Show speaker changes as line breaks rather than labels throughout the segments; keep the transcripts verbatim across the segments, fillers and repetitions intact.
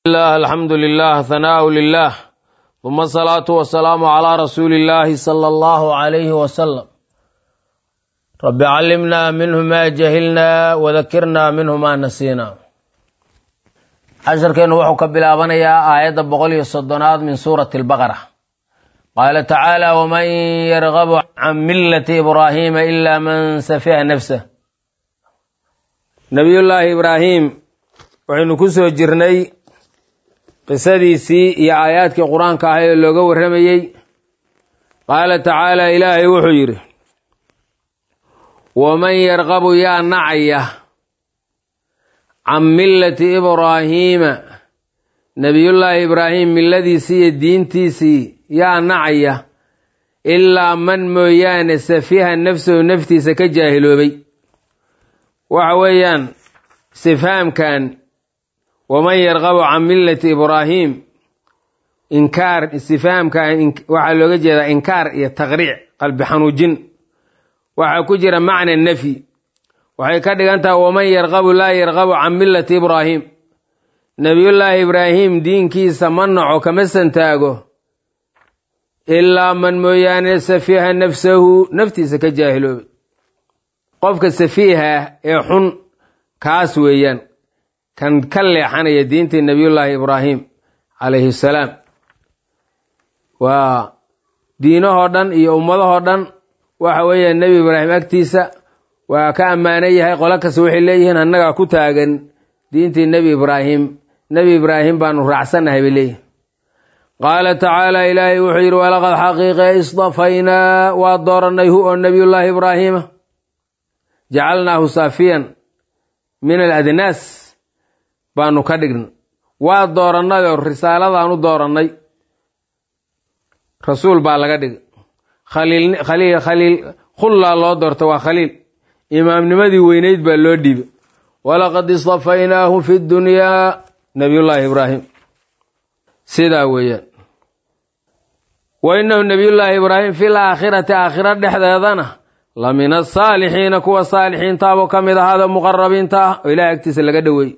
الله الحمد لله ثناء لله ثم الصلاة والسلام على رسول الله صلى الله عليه وسلم رب علمنا منه ما جهلنا وذكرنا منه ما نسينا عشر كان وحو كبلابنا يا آيات بقول الصدنات من سورة البقرة قال تعالى ومن يرغب عن ملة إبراهيم إلا من سفه نفسه نبي الله إبراهيم وحين كسو جرني qisadiisii iyo aayaadkii qur-aanka ahay ee looga warramayey qaala tacaala ilaahay wuxuu yidhi waman yarqabu yaa nacaya can millati ibraahiima nebiyullaahi ibraahim milladiisii iyo diintiisii yaa nacaya ilaa man mooyaane safiha nafsahu naftiisa ka jaahiloobay waxa weeyaan istifhaamkan waman yarqabu can millati ibraahim inkaar istifhaamka waxaa looga jeedaa inkaar iyo taqriic qalbi xanuujin waxaa ku jira macna nafyi waxay ka dhigan tahay waman yarqabu laa yarqabu can millati ibraahim nebiyullaahi ibraahim diinkiisa ma naco kama santaago ilaa man mooyaane safiiha nafsahu naftiisa ka jaahiloobay qofka safiiha ee xun kaas weeyaan kan ka leexanaya diintii nebiyullaahi ibraahim calayhi salaam waa diinahoo dhan iyo ummadahoo dhan waxa weeye nebi ibraahim agtiisa waa ka ammaanan yahay qolo kasta waxay leeyihiin annagaa ku taagan diintii nebi ibraahim nebi ibraahim baanu raacsannahay bay leeyihin qaala tacaala ilaahay wuxuu yidhi walaqad xaqiiqe istafaynaa waa doorannay hu oo nebiyullaahi ibraahiima jacalnaahu saafiyan min aladnaas baanu ka dhign waa doorannay oo risaaladaan u doorannay rasuul baa laga dhigay khaliil khaliil khaliil khullaa loo doorta waa khaliil imaamnimadii weynayd baa loo dhiibay walaqad istafaynaahu fi dunyaa nabiyullaahi ibraahim sidaa weeyaan wa innahu nabiyullaahi ibraahim fil aakhirati aakhira dhexdeedana la min asaalixiina kuwa saalixiintaabuu ka mid ahaada muqarabiinta ah oo ilahay agtiisa laga dhoweeyey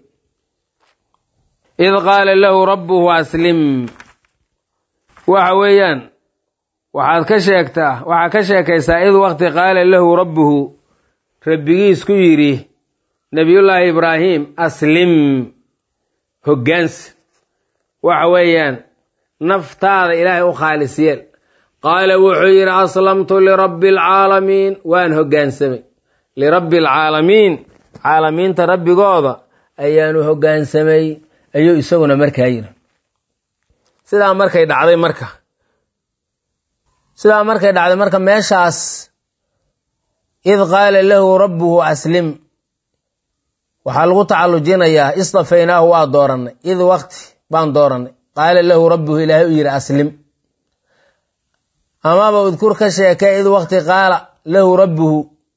id qaala lahu rabbuhu aslim waxa weeyaan waxaad ka sheegtaa waxaad ka sheekaysaa id waqti qaala lahu rabbuhu rabbigiis ku yidhi nebiyullaahi ibraahim aslim hoggaansi waxa weeyaan naftaada ilaahay u khaalis yeel qaala wuxuu yidhi aslamtu lirabbi alcaalamiin waan hoggaansamay lirabbi alcaalamiin caalamiinta rabbigooda ayaanu hoggaansamay ayuu isaguna markaa yidhi sidaa markay dhacday marka sidaa markay dhacday marka meeshaas id qaala lahu rabbuhu aslim waxaa lagu tacallujinayaa istafaynaahu waa doorannay id waqti baan doorannay qaala lahu rabbuhu ilaahay u yidhi aslim amaba udkur ka sheekay id waqti qaala lahu rabbuhu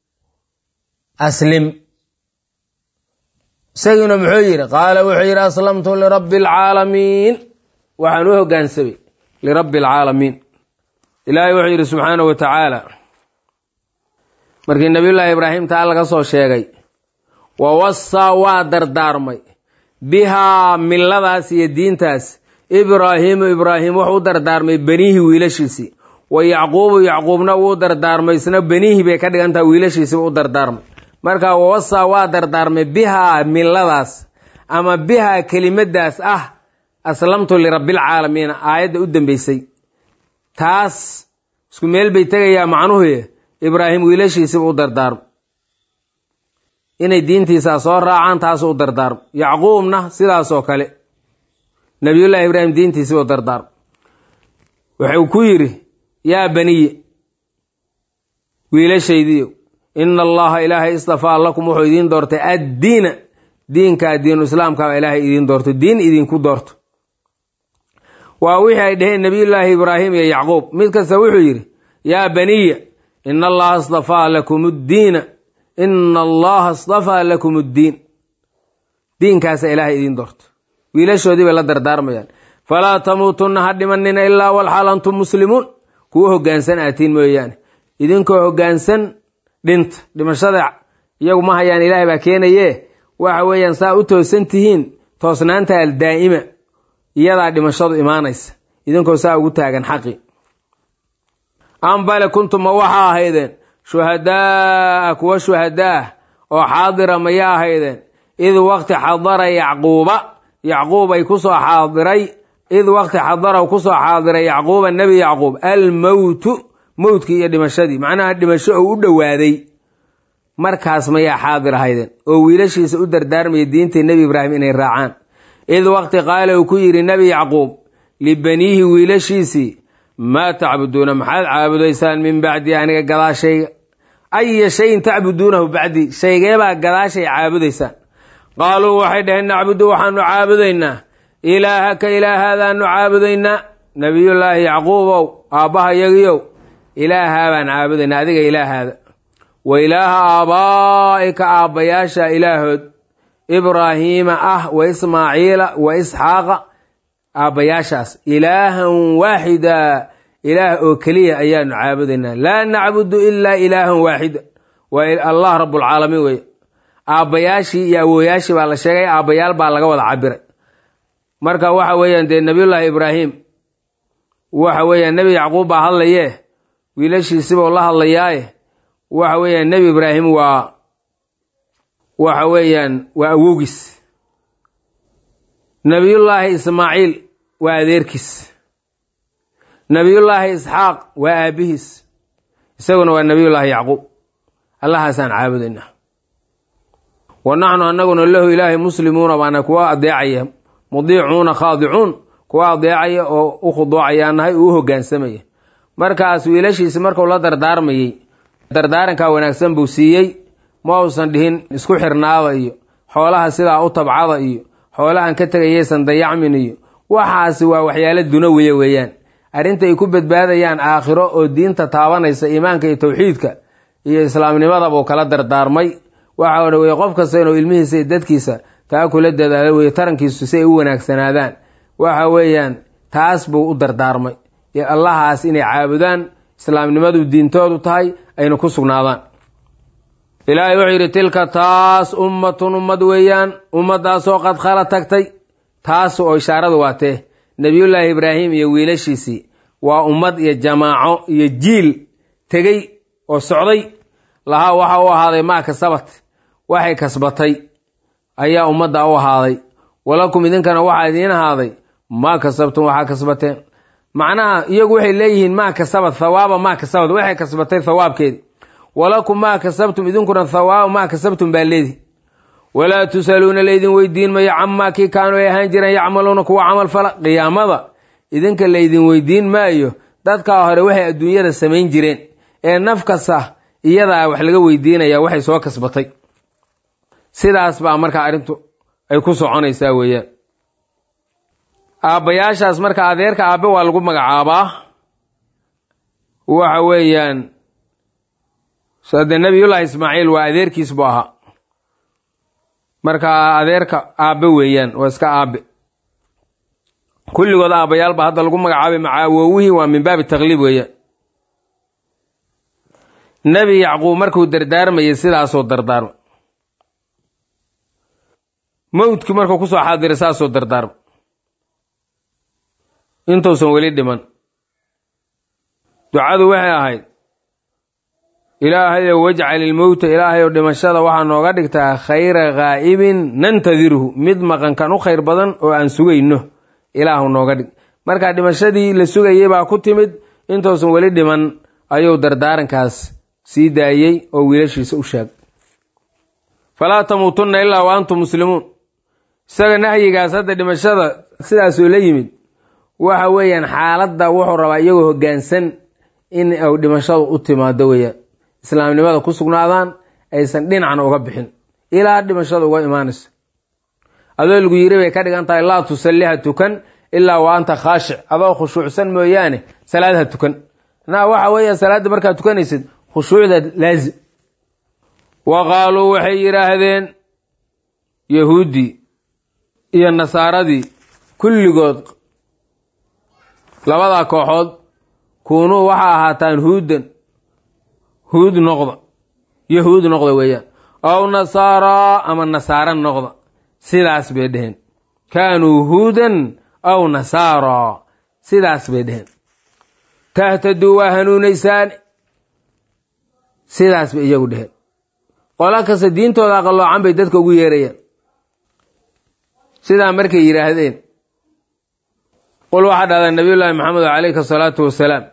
aslim isagiina muxuu yidhi qaala wuxuu yidhi aslamtu lirabbi alcaalamiin waxaan u hoggaansamay lirabbi alcaalamiin ilaahay wuxuu yidhi subxaanahu wa tacaala markii nebiyullaahi ibraahim taa laga soo sheegay wa wasaa waa dardaarmay bihaa milladaas iyo diintaas ibraahiimu ibraahim wuxuu u dardaarmay beniihi wiilashiisii wa yacquubu yacquubna wuu dardaarmay isna beniihi bay ka dhigan tahay wiilashiisiiba u dardaarmay marka wawasaa waa dardaarmay bihaa milladaas ama bihaa kelimadaas ah aslamtu lirabbilcaalamiina aayadda u dambeysay taas isku meel bay tegayaa macnuhu ibraahim wiilashiisiba u dardaarmo inay diintiisaa soo raacaan taasuu u dardaarmo yacquubna sidaasoo kale nebiyullaahi ibraahim diintiisiba u dardaarmo wuxuu ku yidhi yaa baniye wiilashaydiiyo ina allaha ilaahay istafaa lakum wuxuu idiin doortay addiina diinkaa diinu islaamkaaba ilaahay idiin doorto diin idinku doorto waa wixii ay dhaheen nebiyullaahi ibraahim iyo yacquub mid kasta wuxuu yidhi yaa baniya ina allaha istafaa lakum ddiina ina allaha istafaa lakum ddiin diinkaasa ilaahay idiin doorto wiilashoodii bay la dardaarmayaan falaa tamuutunna ha dhimanina ilaa walxaal antum muslimuun kuwa hoggaansan aatiin mooyaane idinkoo hoggaansan dhinta dhimashada iyagu ma hayaan ilaahay baa keenaye waxa weeyaan saa u toosan tihiin toosnaanta aldaa'ima iyadaa dhimashadu imaanaysa idinkoo saa ugu taagan xaqi am bale kuntuma waxaa ahaydeen shuhadaa kuwa shuhadaa oo xaadira maya ahaydeen id waqti xadara yacquuba yacquub ay ku soo xaadiray id waqti xadaraw ku soo xaadiray yacquuba nebi yacquub almowtu mowtkii iyo dhimashadii macnaha dhimasho oo u dhowaaday markaas mayaa xaadir ahaydeen oo wiilashiisa u dardaarmaya diintii nebi ibraahim inay raacaan id waqti qaala uu ku yidhi nebi yacquub libaniihi wiilashiisii maa tacbuduuna maxaad caabudaysaan min bacdi aniga gadaashayga aya shayin tacbuduunahu bacdii shaygeebaa gadaashay caabudaysaan qaaluu waxay dhaheen nacbudu waxaanu caabudaynaa ilaahaka ilaahaadaanu caabudaynaa nebiyullaahi yacquubow aabbahayagiyow ilaahaa baan caabudaynaa adiga ilaahaada wa ilaaha aabaa'ika aabbayaasha ilaahood ibraahiima ah wa ismaaciila wa isxaaqa aabbayaashaas ilaahan waaxida ilaah oo keliya ayaanu caabudaynaa laa nacbudu ilaa ilaahan waaxida waa allah rabbulcaalamiin weeye aabbayaashii iyo awooyaashii baa la sheegay aabbayaal baa laga wada cabiray marka waxa weeyaan dee nebiyullaahi ibraahim waxa weeyaan nebi yacquub baa hadlayee wiilashiisibuu la hadlayaaye waxa weeyaan nebi ibraahim waa waxa weeyaan waa awowgiis nebiyullaahi ismaaciil waa adeerkiis nebiyullaahi isxaaq waa aabbihiis isaguna waa nebiyullaahi yacquub allahaasaan caabudaynaa wa naxnu annaguna lahu ilaahay muslimuuna baana kuwa adeecaya mudiicuuna khaadicuun kuwa adeecaya oo u khuduucayaa nahay uu u hoggaansamaya markaas wiilashiisi markuu la dardaarmayey dardaarankaa wanaagsan buu siiyey ma uusan dhihin isku xirnaada iyo xoolaha sidaa u tabcada iyo xoolahan ka tegayaysan dayacmin iyo waxaasi waa waxyaalo dunawiya weeyaan arrinta ay ku badbaadayaan aakhiro oo diinta taabanaysa iimaanka iyo tawxiidka iyo islaamnimada buu kala dardaarmay waxa odha weye qof kasta inuu ilmihiisa iyo dadkiisa taa kula dadaalo weye tarankiisu si ay u wanaagsanaadaan waxa weeyaan taas buu u dardaarmay allahaas inay caabudaan islaamnimadu diintoodu tahay ayna ku sugnaadaan ilaahay wuxuu yidhi tilka taas ummatun ummad weeyaan ummaddaasoo qad khala tagtay taas oo ishaaradu waa tee nebiyullaahi ibraahim iyo wiilashiisii waa ummad iyo jamaaco iyo jiil tegey oo socday lahaa waxa u ahaaday maa kasabat waxay kasbatay ayaa ummadda u ahaaday walakum idinkana waxaa idiin ahaaday maa kasabtum waxaa kasbateen macnaha iyagu waxay leeyihiin maa kasabad thawaaba maa kasabad waxay kasbatay thawaabkeedi walakum maa kasabtum idinkuna thawaaba maa kasabtum baa leedihi walaa tusaluuna laydin weydiin mayo camaa kii kaanuu ay ahaan jireen yacmaluuna kuwa camal fala qiyaamada idinka laydin weydiin maayo dadkaa hore waxay adduunyada samayn jireen ee naf kasta iyadaa wax laga weydiinaya waxay soo kasbatay sidaas baa markaa arrintu ay ku soconaysaa weeyaan aabbayaashaas marka adeerka aabbe waa lagu magacaabaa waxa weeyaan sade nebiyullaahi ismaaciil waa adeerkiis buu ahaa marka adeerka aabbe weeyaan waa iska aabbe kulligood aabbayaal baa hadda lagu magacaabay macaawowihii waa min baabi takliib weeyaan nebi yacquub markuu dardaarmayay sidaasoo dardaarma mawdkii markuu kusoo xaadiray saasoo dardaarma intuusan weli dhiman ducadu waxay ahayd ilaahayow wajcal ilmowta ilaahayow dhimashada waxaa nooga dhigtaa khayra ghaa'ibin nantadirhu mid maqankan u khayr badan oo aan sugayno ilaahu nooga dhig markaa dhimashadii la sugayay baa ku timid intuusan weli dhiman ayuu dardaarankaas sii daayey oo wiilashiisa u sheegay falaa tamuutunna ilaa wa antum muslimuun isaga nahyigaas hadda dhimashada sidaasoo la yimid waxa weeyaan xaaladda wuxuu rabaa iyagoo hoggaansan in uu dhimashadu u timaado weeyaan islaamnimada ku sugnaadaan aysan dhinacna uga bixin ilaa dhimashada uga imaanayso adoo lagu yiri bay ka dhigan tahay laa tusalliha tukan ilaa wa anta khaashic adoo khushuucsan mooyaane salaadha tukan na waxa weeyaan salaada markaad tukanaysid khushuucda laazim wa qaaluu waxay yidhaahdeen yahuudi iyo nasaaradii kulligood labadaa kooxood kuunuu waxa ahaataan huudan huud noqda yahuud noqda weeyaan aw nasaaraa ama nasaara noqda sidaas bay dheheen kaanuu huudan aw nasaara sidaas bay dheheen tahtaduu waa hanuunaysaan sidaas bay iyagu dheheen qola kasta diintooda aqalloocan bay dadka ugu yeerayaan sidaa markay yidhaahdeen qul waxaa dhahdaa nabiyullaahi maxamed calayhi asalaatu wasalaam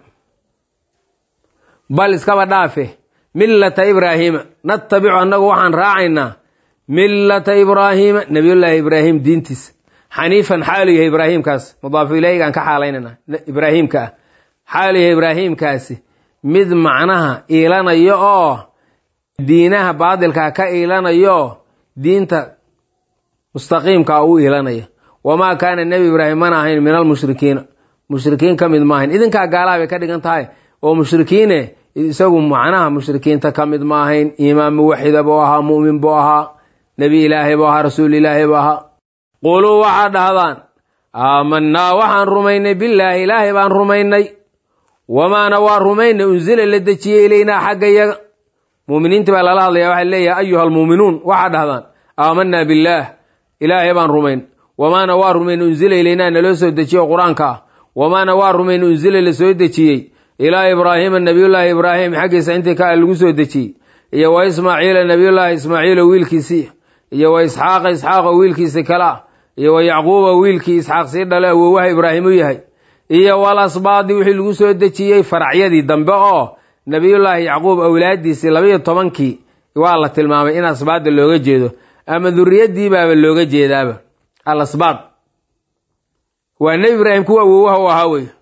bal iskaba dhaafe millata ibraahiima natabicu annagu waxaan raacaynaa millata ibraahiima nabiyullaahi ibraahim diintiisa xaniifan xaalu yahay ibraahiimkaas mudaafu ilaygaan ka xaalaynana ibraahiimka ah xaalu yahay ibraahiimkaasi mid macnaha iilanayo oo diinaha baadilkaa ka iilanayo diinta mustaqiimkaa u iilanaya wamaa kaana nebi ibraahim mana ahayn min almushrikiina mushrikiin ka mid maahayn idinkaa gaalaha bay ka dhigan tahay oo mushrikiine isagu macnaha mushrikiinta ka mid ma ahayn iimaan muwaxida buu ahaa mu'min buu ahaa nebi ilaahay buu ahaa rasuul ilaahay buu ahaa quluu waxaad dhahdaan aamanaa waxaan rumaynay billaahi ilaahay baan rumaynay wamaana waa rumaynay unsila la dejiyey ilaynaa xagga yaga muuminiintii baa lala hadlaya waxaa leeyahay ayuha almuuminuun waxaad dhahdaan aamanaa billaah ilaahay baan rumayn wamaana waa rumayn unsila ilaynaa naloo soo dejiye qur-aanka ah wamaana waa rumayn unsila la soo dejiyey ilaa ibraahiima nabiyullaahi ibraahim xaggiisa intii ka lagu soo dejiyey iyo wa ismaaciila nabiyullaahi ismaaciilo wiilkiisii iyo wa isxaaqa isxaaqa wiilkiisi kale ah iyo wa yacquuba wiilkii isxaaq sii dhale awowaha ibraahim u yahay iyo wal asbaadi wixii lagu soo dejiyey faracyadii dambe oo nabiyullaahi yacquub awlaadiisii labaiyo tobankii waa la tilmaamay in asbaadda looga jeedo ama duriyadii baaba looga jeedaaba al asbaad waa nebi ibraahim kuwa awowaha u ahaa wey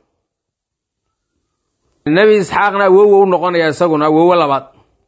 nebi isxaaqna awowa u noqonaya isaguna awowo labaad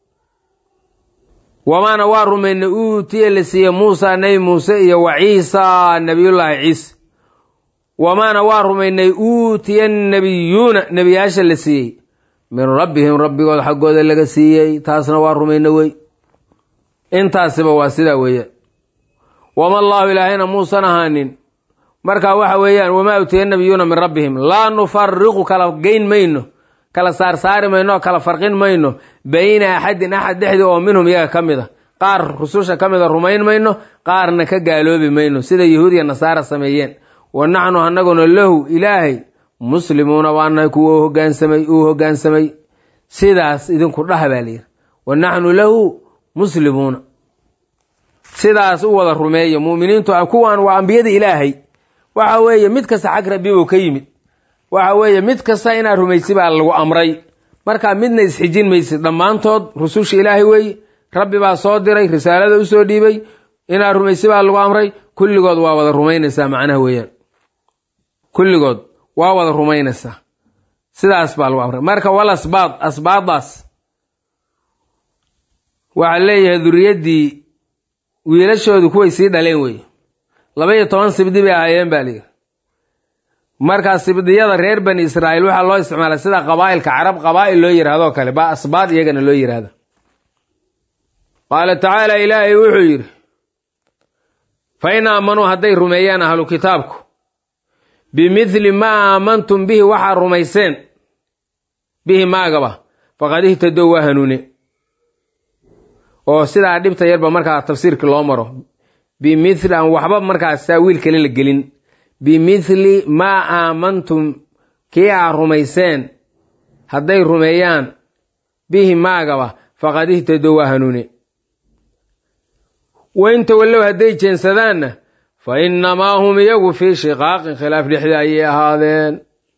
wamaana waa rumaynay uutiya la siiyey muusa nebi muuse iyo wa ciisa nabiyullaahi ciise wamaana waa rumaynay uutiya annabiyuuna nebiyaasha la siiyey min rabbihim rabbigood xaggooda laga siiyey taasna waa rumayna wey intaasiba waa sidaa weeyaan wama allaahu ilaahayna muusan ahaanin markaa waxa weeyaan wamaa uutiya annabiyuuna min rabbihim laa nufariqu kala geyn mayno kala saarsaari mayno oo kala farqin mayno bayna axadin axad dhexdii oo minhum iyaga ka mid a qaar rususha ka mid a rumayn mayno qaarna ka gaaloobi mayno sida yahuudiya nasaara sameeyeen wa naxnu annaguna lahu ilaahay muslimuuna waanahay kuwa hogaansamay uu hogaansamay sidaas idinku dhaha baa layidhi wa naxnu lahu muslimuuna sidaas u wada rumeeya mu'miniintu kuwan waa ambiyada ilaahay waxa weeye mid kasta xag rabbi buu ka yimid waxa weeye mid kasta inaad rumaysi baa lagu amray markaa midna isxijin maysid dhammaantood rususha ilaahay weeye rabbi baa soo diray risaalada u soo dhiibay inaad rumaysi baa lagu amray kulligood waa wada rumaynaysaa macnaha weeyaan kulligood waa wada rumaynaysaa sidaas baa lagu amray marka wal asbaad asbaadaas waxaa leeyahay duriyaddii wiilashoodu kuway sii dhaleen weye laba iyo toban sibdi bay ahaayeen baa layidhi markaa sibdiyada reer bani israa'iil waxaa loo isticmaalay sida qabaa'ilka carab qabaa'il loo yidhahdoo kale baa asbaad iyagana loo yidhahda qaala tacaala ilaahay wuxuu yidhi fa in aamanuu hadday rumeeyaan ahlu kitaabku bimidli maa aamantum bihi waxaa rumayseen bihi maagaba faqad ihtadow waa hanuune oo sidaa dhibta yarba markaa tafsiirka loo maro bimithli aan waxba markaas saa wiil kale la gelin bimithli maa aamantum kii aa rumayseen hadday rumeeyaan bihi maagaba faqad ihtadow waa hanuune wain tawallow hadday jeensadaanna fa innamaa hum iyagu fii shiqaaqin khilaaf dhexdii ayay ahaadeen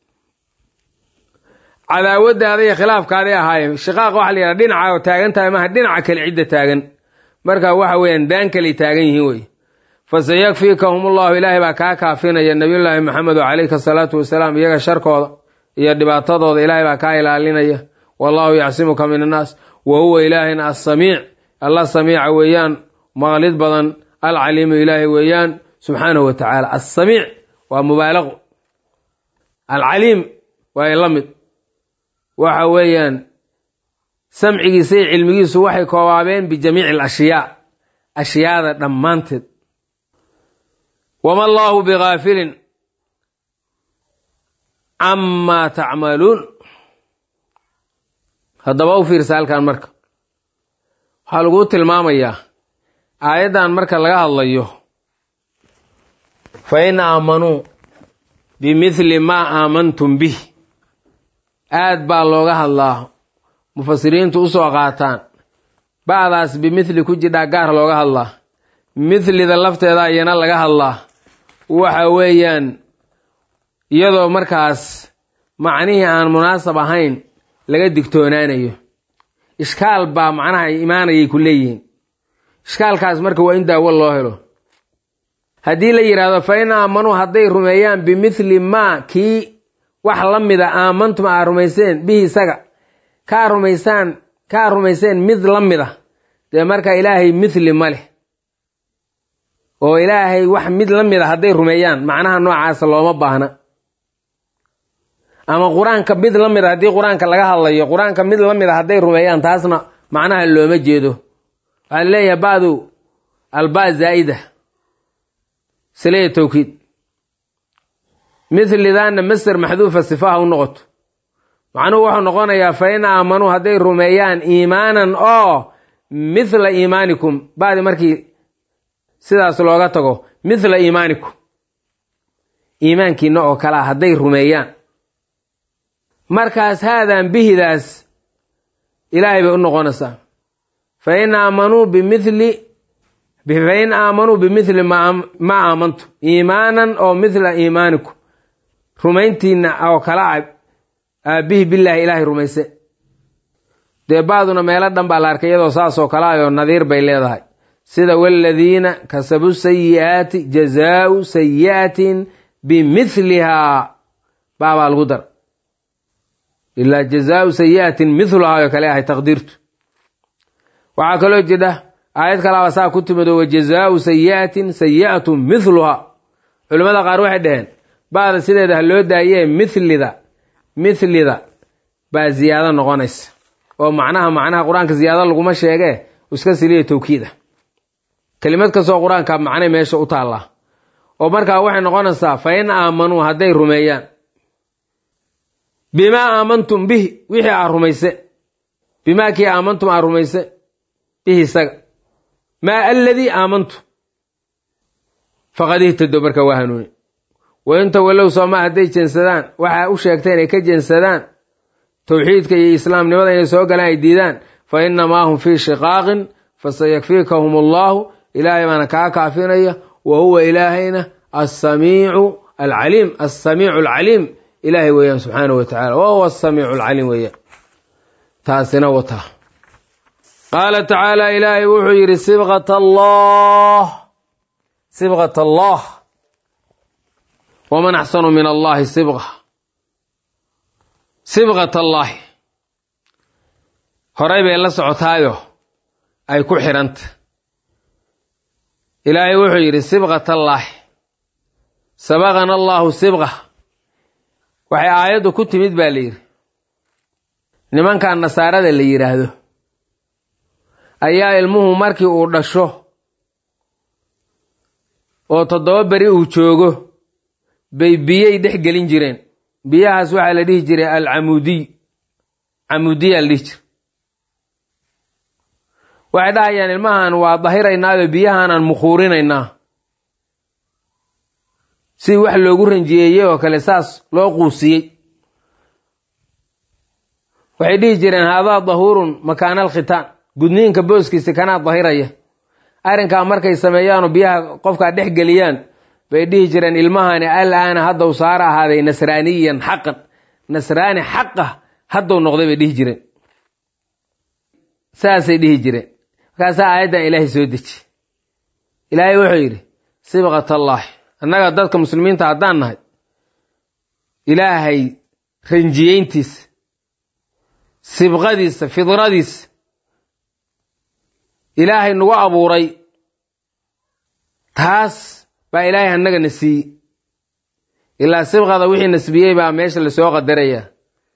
cadaawaddaada iyo khilaafkaaday ahaayeen shiqaaq waxa la yidhaha dhinaca taagan tahay maaha dhinaca kale cidda taagan marka waxa weeyaan daan kaley taagan yihiin wey fasayakfiikahum ullahu ilaahay baa kaa kaafinaya nabiyullaahi maxamedo calayhi asalaatu wasalaam iyaga sharkooda iyo dhibaatadooda ilaahay baa kaa ilaalinaya wallaahu yacsimuka min annaas wa huwa ilaahina assamiic alla samiica weeyaan maqlid badan alcaliimu ilaahay weeyaan subxaanahu wa tacaala assamiic waa mubaalaqo alcaliim waa la mid waxa weeyaan samcigiisa iyo cilmigiisu waxay koobaabeen bijamiici alashyaa ashyaada dhammaanteed wama allaahu bigaafilin camaa tacmaluun haddaba u fiirsa halkan marka waxaa laguu tilmaamayaa aayaddan marka laga hadlayo fa in aamanuu bimithli maa aamantum bih aad baa looga hadlaa mufasiriintu u soo qaataan bacdaas bimithli ku jidhaa gaar looga hadlaa mithlida lafteeda ayana laga hadlaa waxa weeyaan iyadoo markaas macnihii aan munaasab ahayn laga digtoonaanayo ishkaal baa macnaha imaanayay ku leeyihiin ishkaalkaas marka waa in daawo loo helo haddii la yidhaahdo fa in aamanuu hadday rumeeyaan bimithli maa kii wax la mida aamantum aa rumayseen bihi isaga kaa rumaysaan kaa rumayseen mid la mida dee marka ilaahay mithli ma leh oo ilaahay wax mid la mida hadday rumeeyaan macnaha noocaasa looma baahna ama qur-aanka mid la mida haddii qur-aanka laga hadlayo qur-aanka mid la mida hadday rumeeyaan taasna macnaha looma jeedo waxaa leeyahay ba'du albaa zaa'ida silaya tawkiid mithlidaana masder maxduufa sifaha u noqoto macnuhu wuxuu noqonayaa fa in aamanuu hadday rumeeyaan iimaanan oo mithla iimaanikum ba'di markii sidaas looga tago mithla iimaanikum iimaankiina oo kalea hadday rumeeyaan markaas haadaan bihidaas ilaahay bay u noqonaysaa fa in aamanuu bimithli fa in aamanuu bimithli maa aamantu iimaanan oo mithla iimaanikum rumayntiina oo kala bihi billaahi ilaahay rumayse dee bacduna meelo dhan baa la arkay iyadoo saasoo kale ayoo nadiir bay leedahay sida waaladiina kasabu sayi'aati jazaau sayi'atin bimithlihaa baabaa lagu dar ilaa jazaau sayi'atin mithluhaa oo kale ahay taqdiirtu waxaa kaloo jidha aayad kalaaba saa ku timid oo wajazaau sayi'atin sayi'atun mithluhaa culimmada qaar waxay dhaheen ba'da sideeda ha loo daayee mithlida mithlida baa ziyaado noqonaysa oo macnaha macnaha qur-aanka ziyaado laguma sheegee iska siliya tawkiid ah kelimad kastoo qur-aanka macnay meesha u taallaa oo markaa waxay noqonaysaa fa in aamanuu hadday rumeeyaan bimaa aamantum bihi wixii aa rumayse bimaa kii aamantum aa rumayse bihi isaga maa aladii aamantu faqad ihtado marka waa hanuuni wainta walow sooma hadday jeensadaan waxaa u sheegtay inay ka jeensadaan towxiidka iyo islaamnimada inay soo galaan ay diidaan fa innamaa hum fii shiqaaqin fasayakfiikahum allahu ilaahay baana kaa kaafinaya wa huwa ilaahayna assamiicu alcaliim assamiicu alcaliim ilaahay weeyaan subxaanahu wa tacala wa huwa assamiicu alcaliim weeyaan taasina wata qaala tacaala ilaahay wuxuu yidhi sibqat allah sibqat allah waman axsanu min allahi sibqa sibqat allaahi horay bay la socotaayo ay ku xidhanta ilaahay wuxuu yidhi sibqat allaahi sabaqana allaahu sibqa waxay aayaddu ku timid baa la yidhi nimankan nasaarada la yidhaahdo ayaa ilmuhu markii uu dhasho oo toddoba beri uu joogo bay biyay dhex gelin jireen biyahaas waxaa la dhihi jiray alcamuudiy camuudiyaa la dhihi jira waxay dhahayaan ilmahan waa dahiraynaado biyahaanaan mukhuurinaynaa si wax loogu ranjiyeeyey oo kale saas loo quusiyey waxay dhihi jireen haadaa dahuurun makaana alkhitaan gudniinka booskiisa kanaa dahiraya arrinkaa markay sameeyaanoo biyaha qofkaa dhex geliyaan bay dhihi jireen ilmahani alaana haddaw saara ahaaday nasraaniyan xaqan nasraani xaqah haddaw noqday bay dhihi jireen saasay dhihi jireen markaasaa aayaddan ilaahay soo deji ilaahay wuxuu yidhi sibqat allaahi annaga dadka muslimiinta haddaan nahay ilaahay ranjiyeyntiisa sibqadiisa fidradiisa ilaahay nagu abuuray taas baa ilaahay annaga na siiyey ilaa sibqada wixii nasbiyey baa meesha lasoo qadarayaa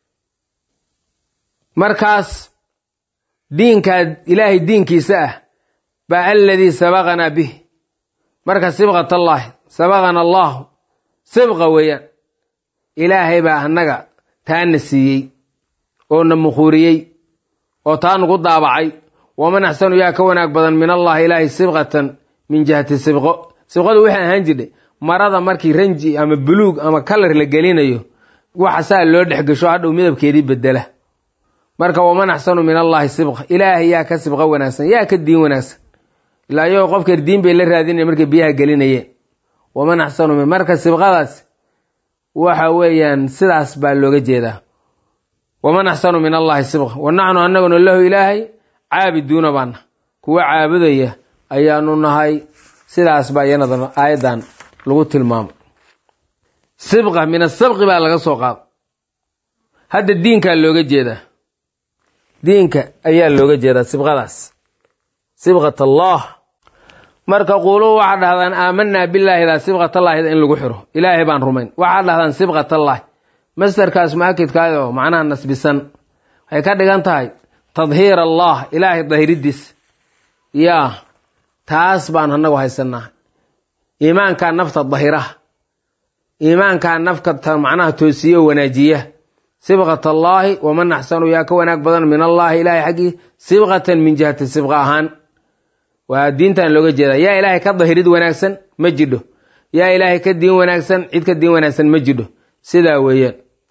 markaas diinkaa ilaahay diinkiisa ah baa aladii sabaqanaa bih marka sibqat allaahi sabaqana allaahu sibqa weeyaan ilaahay baa annaga taa na siiyey oo na mukhuuriyey oo taa nagu daabacay waman axsanu yaa ka wanaag badan min allahi ilaahay sibqatan min jihati sibqo sibqadu waxay ahaan jirtay marada markii ranji ama buluug ama kalar la gelinayo waxa saa loo dhex gasho hadhow midabkeedii bedela marka waman axsanu min allahi sibqa ilaahay yaa ka sibqa wanaagsan yaa ka diin wanaagsan ilaa yo qofka diin bay la raadinaya markay biyaha gelinayeen waman axsanu min marka sibqadaas waxa weeyaan sidaas baa looga jeedaa waman axsanu min allahi sibqa wanaxnu annaguna lahu ilaahay caabiduuna baana kuwa caabudaya ayaanu nahay sidaas baa iyana aayadan lagu tilmaamo sibqa min asabqi baa laga soo qaado hadda diinkaa looga jeedaa diinka ayaa looga jeedaa sibqadaas sibqat allah marka quuluu waxaa dhahdaan aamanaa billaahi daa sibqat allaahida in lagu xiro ilaahay baan rumayn waxaa dhahdaan sibqat allahi masdarkaas muakidkaada oo macnaha nasbisan waxay ka dhigan tahay tadhiir allah ilaahay dahiridiis yaa taas baan anagu haysanaa iimaankaa nafta dahiraha iimaankaa nafka macnaha toosiyo wanaajiya sibqat allaahi waman axsanu yaa ka wanaag badan min allahi ilaahay xaggii sibqatan min jihati sibqa ahaan waa diintan looga jeedaa yaa ilaahay ka dahirid wanaagsan ma jidho yaa ilaahay ka diin wanaagsan cid ka diin wanaagsan ma jidho sidaa weeyaan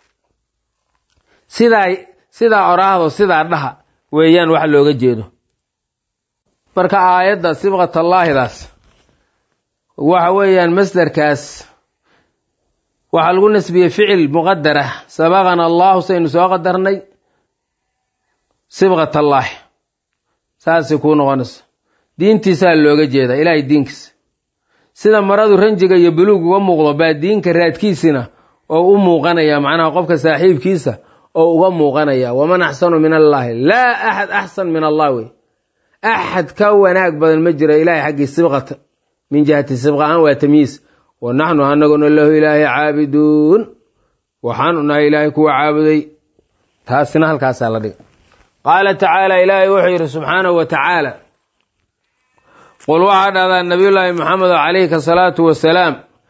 sidaa sidaa oraahdo sidaa dhaha weeyaan wax looga jeedo marka aayadda sibqat allaahidaas waxa weeyaan masdarkaas waxaa lagu nasbiyey ficil muqadar ah sabaqana allahu saynu soo qadarnay sibqat allaahi saasay kuu noqonaysa diintiisaa looga jeedaa ilaahay diinkiisa sida maradu ranjiga iyo buluug uga muuqdo baa diinka raadkiisina oo u muuqanaya macnaha qofka saaxiibkiisa oo uga muuqanaya waman axsanu min allaahi laa axad axsan min allah wey axad ka wanaag badan ma jiro ilaahay xaggii sibqata min jihati sibqa ahaan waa tamyiis wanaxnu anaguna lahu ilaahay caabiduun waxaanu nahay ilaahay kuwa caabuday taasina halkaasaa la dhiga qaala tacaala ilaahay wuxuu yidhi subxaanahu wa tacaala qul waxaa dhahdaa nabiyullaahi maxamed calayhi asalaatu wasalaam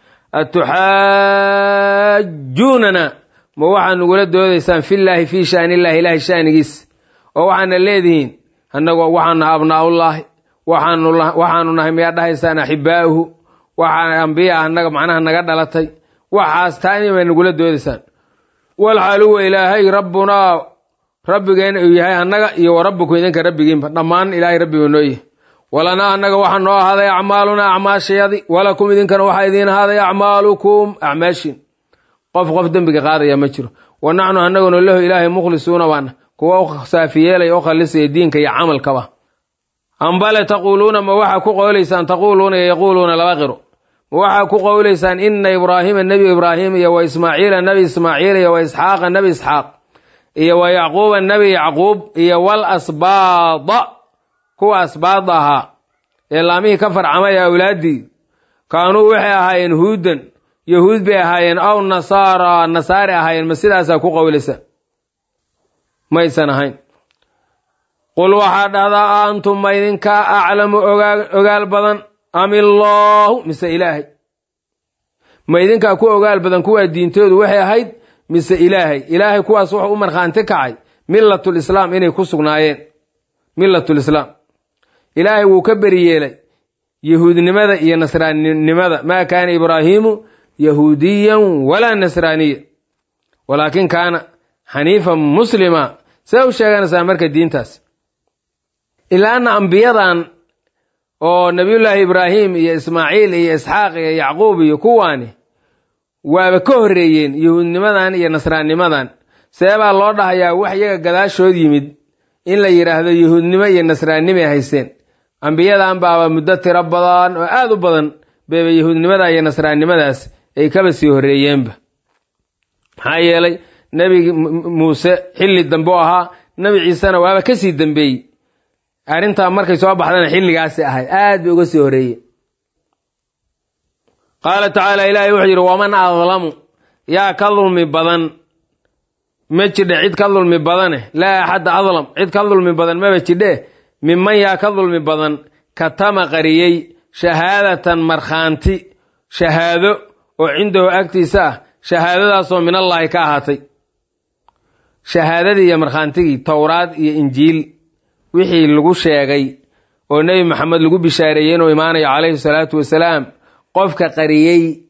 atuxaajuunana ma waxaad nugula doodaysaan fillaahi fii shaanillahi ilaahay shaanigiis oo waxaana leedihiin annagoo waxaanu nahay abnaaullaahi waxaanu nahay miyaa dhahaysaan axibbaa'uhu waxaa ambiya annaga macnaha naga dhalatay waxaas taani bay nagula doodaysaan walxaal huwa ilaahay rabbunaa rabbigeena uu yahay annaga iyo wa rabbikum idinka rabbigiinba dhammaan ilaahay rabbiga noo yahay walanaa annaga waxaa noo ahaaday acmaalunaa acmaashayadi walakum idinkana waxaa idiin ahaaday acmaalukum acmaashin qof qof dembiga qaadaya ma jiro wa naxnu annaguna lahu ilaahay mukhlisuuna baana kuwa u saafiyeelaya o khalisaya diinka iyo camalkaba ambale taquuluuna ma waxaa ku qowlaysaan taquuluuna iyo yaquuluuna laba qiro ma waxaa ku qowlaysaan ina ibraahiima nebi ibraahim iyo wa ismaaciila nebi ismaaciil iyo wa isxaaqa nebi isxaaq iyo wa yacquuba nebi yacquub iyo wal asbaada kuwa asbaada ahaa ee laamihii ka farcamay awlaaddii kaanuu waxay ahaayeen huudan yahuud bay ahaayeen aw nasaara nasaari ahaayeen ma sidaasaa ku qowlaysa maysan ahayn qul waxaa dhahdaa antum ma idinkaa aclamu ogaal badan am illaahu mise ilaahay ma idinkaa ku ogaal badan kuwaa diintoodu waxay ahayd mise ilaahay ilaahay kuwaas wuxuu u markhaanti kacay millatul islaam inay ku sugnaayeen millatul islaam ilaahay wuu ka beri yeelay yahuudnimada iyo nasraanimada maa kaana ibraahiimu yahuudiyan walaa nasraaniya walaakin kaana xaniifan muslima see u sheeganaysaa marka diintaas ilaana ambiyadan oo nabiyullaahi ibraahim iyo ismaaciil iyo isxaaq iyo yacquub iyo kuwaani waaba ka horreeyeen yahuudnimadan iyo nasraannimadan seebaa loo dhahayaa wax iyaga gadaashood yimid in la yidhaahdo yahuudnimo iyo nasraannimay haysteen ambiyadan baaba muddo tiro badan oo aada u badan beeba yahuudnimada iyo nasraannimadaas ay kaba sii horreeyeenba maxaa yeelay nebi muuse xilli dambe u ahaa nebi ciisena waaba ka sii dambeeyey arrintaa markay soo baxdana xilligaasi ahayd aad bay uga sii horreeye qaala tacaala ilaahay wuxuu yidhi waman adlamu yaa ka dulmi badan ma jidhe cid ka dulmi badane laa axadda adlam cid ka dulmi badan maba jidhe minman yaa ka dulmi badan katama qariyey shahaadatan markhaanti shahaado oo cindahu agtiisa ah shahaadadaasoo min allaahi ka ahaatay shahaadadii iyo markhaantigii towraad iyo injiil wixii lagu sheegay oo nebi maxamed lagu bishaareeyey inuu imaanayo calayhi salaatu wasalaam qofka qariyey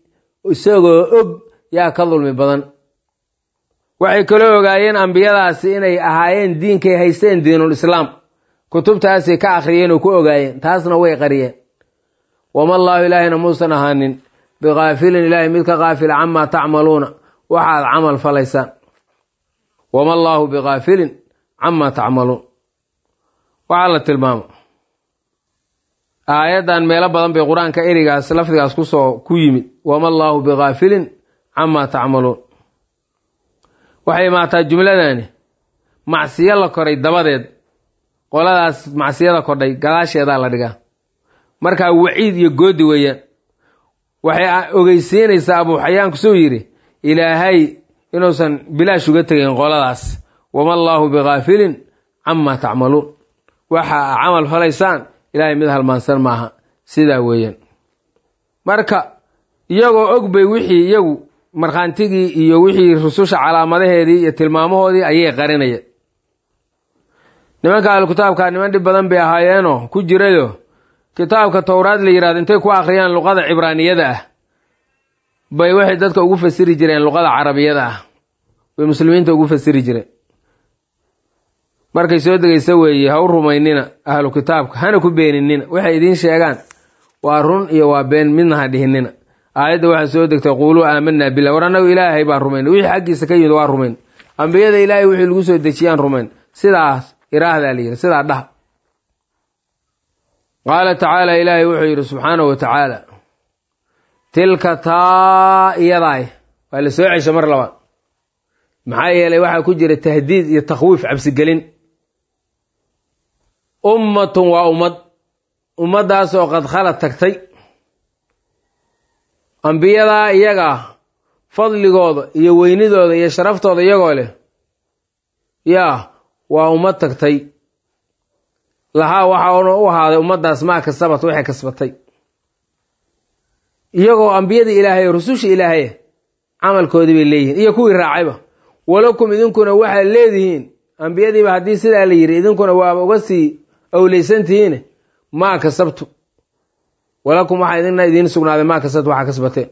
isagoo og yaa ka dulmi badan waxay kala ogaayeen ambiyadaasi inay ahaayeen diinkay haysteen diinul islaam kutubtaasay ka akhriyeen oo ku ogaayeen taasna way qariyeen wama allaahu ilaahina muusan ahaanin biqaafilin ilaahay mid ka qaafila camaa tacmaluuna waxaad camal falaysaan wama allaahu biqaafilin camaa tacmaluun waxaa la tilmaamo aayaddan meelo badan bay qur-aanka erigaas lafdigaas kusoo ku yimid wama allaahu biqaafilin camaa tacmaluun waxay imaataa jumladani macsiyo la koray dabadeed qoladaas macsiyada kordhay gadaasheedaa la dhigaa markaa waciid iyo goodi weeyaan waxay ogeysiinaysaa abuu xayaan kusuu yidhi ilaahay inuusan bilaash uga tegayn qoladaas wama allaahu biqaafilin camaa tacmaluun waxa a camal falaysaan ilaahay mid halmaansan maaha sidaa weeyaan marka iyagoo og bay wixii iyagu markhaantigii iyo wixii rususha calaamadaheedii iyo tilmaamahoodii ayay qarinayeen nimanka ahlu kitaabka niman dhib badan bay ahaayeenoo ku jirayo kitaabka towraad la yidhahdo intay ku akhriyaan luqada cibraaniyada ah bay waxay dadka ugu fasiri jireen luqada carabiyada ah bay muslimiinta ugu fasiri jireen markay soo degaysa weeye ha u rumaynina ahlu kitaabka hana ku beeninina waxay idiin sheegaan waa run iyo waa been midna ha dhihinina aayadda waxaa soo degtay quuluu aamanaa billah war annagu ilaahay baan rumayn wixii xaggiisa ka yimid waa rumayn ambiyada ilaahay wixii lagu soo dejiyaan rumayn sidaas iraahdaa la yidhi sidaa dhaha qaala tacaala ilaahay wuxuu yidhi subxaanahu wa tacaala tilka taa iyadaay waa la soo cesha mar labaad maxaa yeelay waxaa ku jira tahdiid iyo takhwiif cabsigelin ummatun waa ummad ummaddaasoo qad khalad tagtay ambiyadaa iyaga fadligooda iyo weynidooda iyo sharaftooda iyagoo leh yaa waa ummad tagtay lahaa waxaana u ahaaday ummaddaas maa kasabat waxay kasbatay iyagoo ambiyadii ilaahay rususha ilaahay camalkoodii bay leeyihiin iyo kuwii raacayba walakum idinkuna waxaad leedihiin ambiyadiiba haddii sidaa la yidhi idinkuna waaba uga sii awleysantihiin maa kasabtu walakum waxaa idina idiin sugnaaday maa kasabtu waxaa kasbateen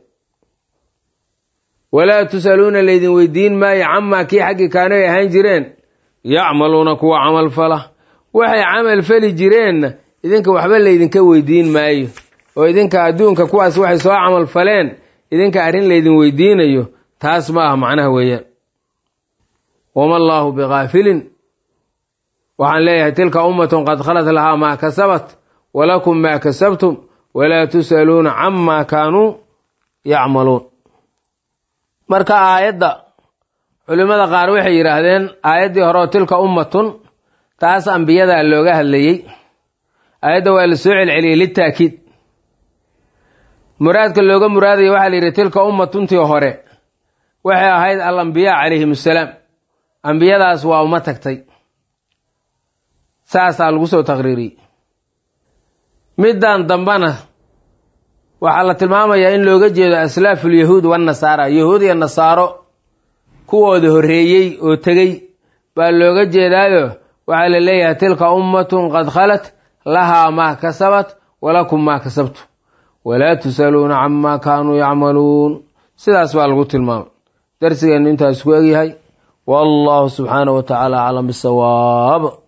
walaa tusaluuna laydin weydiin maayo camaa kii xaggii kaano ay ahaan jireen yacmaluuna kuwa camal fala waxay camal fali jireenna idinka waxba laydinka weydiin maayo oo idinka adduunka kuwaas waxay soo camal faleen idinka arrin laydin weydiinayo taas ma aha macnaha weeyaan wama allaahu biqaafilin waxaan leeyahay tilka ummatun qad khalat lahaa maa kasabat walakum maa kasabtum walaa tusaluuna camaa kaanuu yacmaluun marka aayadda culimmada qaar waxay yidhaahdeen aayaddii hore oo tilka ummatun taas ambiyadaa looga hadlayey aayadda waa la soo celceliyey litaakiid muraadka looga muraadaya waxaa la yidhi tilka ummatuntii hore waxay ahayd al ambiyaa calayhim assalaam ambiyadaas waa uma tagtay saasaa lagu soo taqriiriyey middan dambana waxaa la tilmaamayaa in looga jeedo aslaafu lyahuud wannasaara yahuud iyo nasaaro kuwooda horreeyey oo tegey baa looga jeedaayo waxaa la leeyahay tilka ummatun qad khalat lahaa maa kasabat walakum maa kasabtu walaa tusaluuna camaa kaanuu yacmaluun sidaas baa lagu tilmaamay darsigeennu intaas ku egyahay wallahu subxaanahu wa tacaala aclam bisawaab